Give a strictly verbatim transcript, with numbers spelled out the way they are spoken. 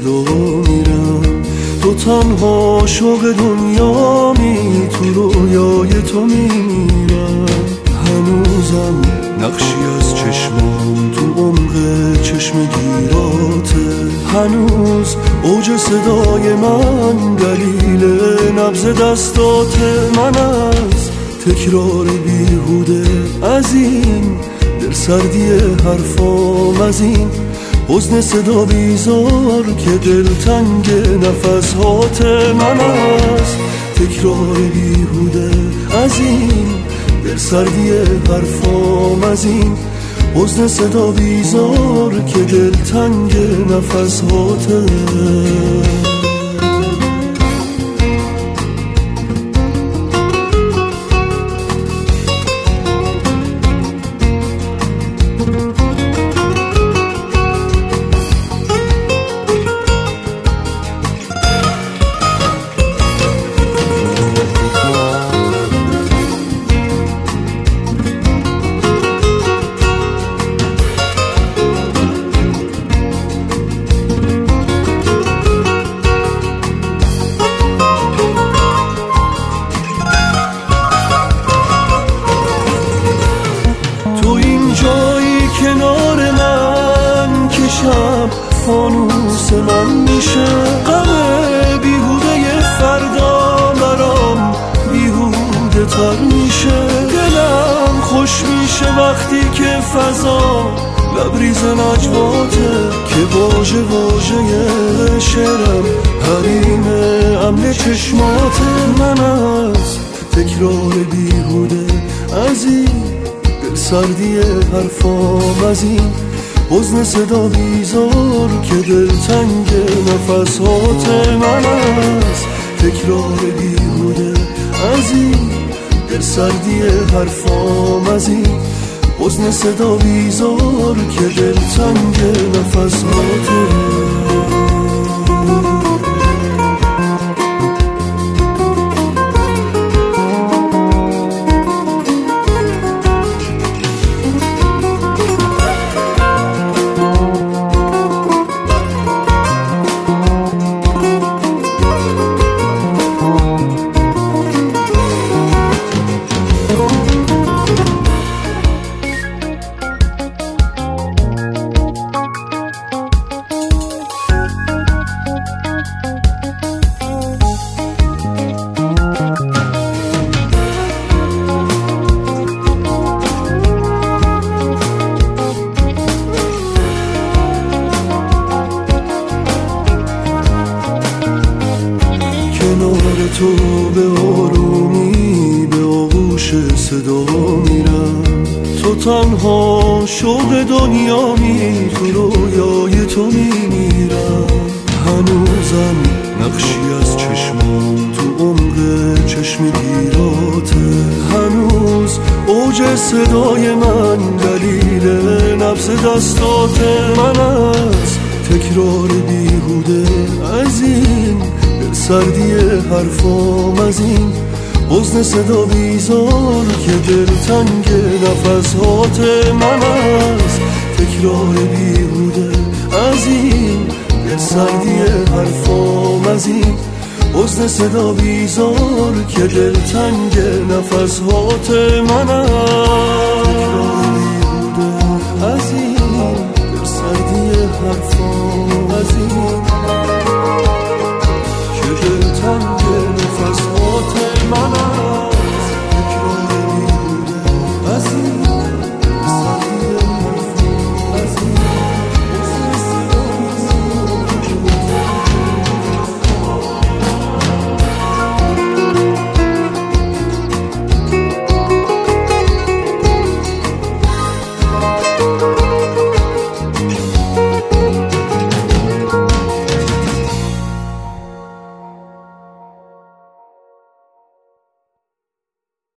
صدا میرم. تو تنها شوق دنیامی، تو رویای تو میمیرم. هنوزم نقشی از چشمام تو عمق چشم گیراته. هنوز اوج صدای من دلیل نبض دستاته. من از تکرار بیهوده از این دل سردی حرفام، از این حزن صدا بیزار که دل تنگ نفس هاته. من از تکرار بیهوده از این دل سردی حرفام، از این حزن صدا بیزار که دل تنگ نفس هاته. کنار من که شب فانوس من میشه، غم بیهوده فردا برام بیهوده تر میشه. دلم خوش میشه وقتی که فضا لبریز نجواته، که واژه واژه شعرم حریم امن چشماته. من از تکرار بیهوده از این سردی حرفام، از این حزن صدا بیزار که دل تنگ نفس هاته. من از تکرار بیهوده از این دل سردی حرفام، از این حزن صدا بیزار که دل تنگ نفس هاته. تو به آرومی به آغوش صدا میرم. تو تنها شوق دنیامی، تو رویای تو میمیرم. هنوزم نقشی از چشمام تو عمق چشم گیراته. هنوز اوج صدای من دلیل نبض دستاته. من از تکرار بیهوده از این سردی حرفام، از این حزن صدا بیزار که دل تنگ نفس هاته. من از تکرار بیهوده از این دل سردی حرفام، از این حزن صدا بیزار که دل تنگ نفس هاته. من از